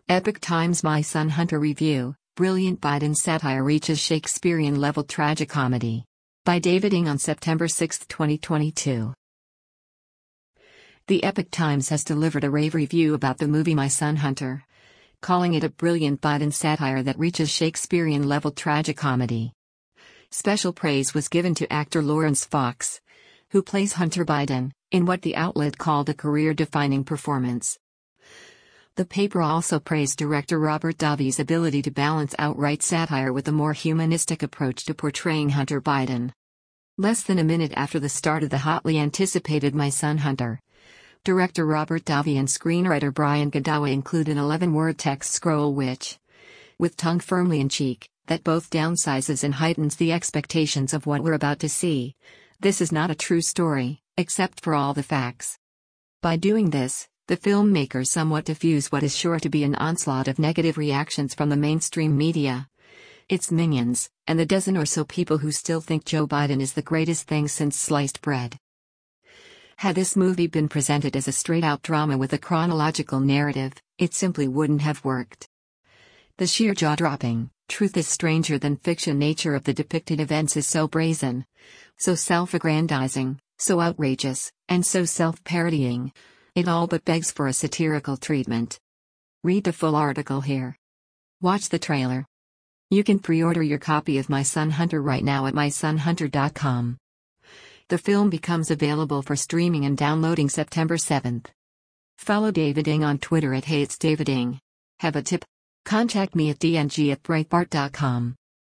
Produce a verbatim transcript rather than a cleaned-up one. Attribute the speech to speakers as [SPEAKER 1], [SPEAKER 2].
[SPEAKER 1] Epoch Times My Son Hunter Review, Brilliant Biden Satire Reaches Shakespearean-Level Tragicomedy. By David Ng on September sixth, twenty twenty-two. The Epoch Times has delivered a rave review about the movie My Son Hunter, calling it a brilliant Biden satire that reaches Shakespearean-level tragicomedy. Special praise was given to actor Laurence Fox, who plays Hunter Biden, in what the outlet called a career-defining performance. The paper also praised director Robert Davi's ability to balance outright satire with a more humanistic approach to portraying Hunter Biden. Less than a minute after the start of the hotly anticipated My Son Hunter, director Robert Davi and screenwriter Brian Godawa include an eleven-word text scroll which, with tongue firmly in cheek, that both downsizes and heightens the expectations of what we're about to see. This is not a true story, except for all the facts. By doing this, the filmmakers somewhat diffuse what is sure to be an onslaught of negative reactions from the mainstream media, its minions, and the dozen or so people who still think Joe Biden is the greatest thing since sliced bread. Had this movie been presented as a straight-out drama with a chronological narrative, it simply wouldn't have worked. The sheer jaw-dropping, truth-is-stranger-than-fiction nature of the depicted events is so brazen, so self-aggrandizing, so outrageous, and so self-parodying. It all but begs for a satirical treatment. Read the full article here. Watch the trailer. You can pre-order your copy of My Son Hunter right now at my son hunter dot com. The film becomes available for streaming and downloading September seventh. Follow David Ng on Twitter at Hey It's David Ng. Have a tip? Contact me at d n g at breitbart dot com.